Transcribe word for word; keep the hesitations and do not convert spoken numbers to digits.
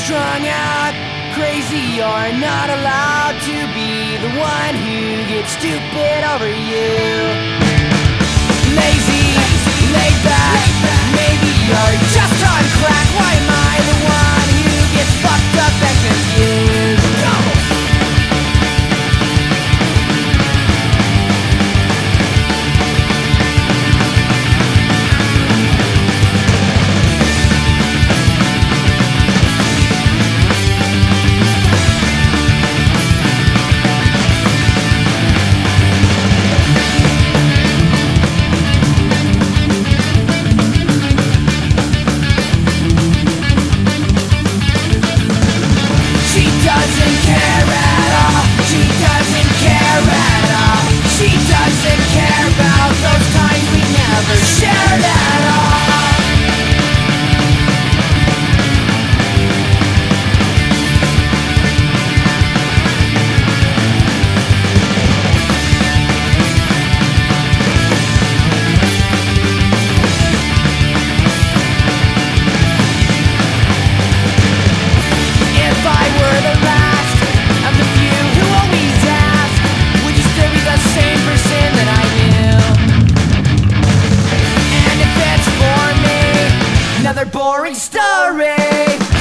strung out, crazy, you're not allowed to be the one who gets stupid over you. Lazy, laid back, maybe you're just on crack. Why am I the one who gets fucked up and confused? Go! Boring story.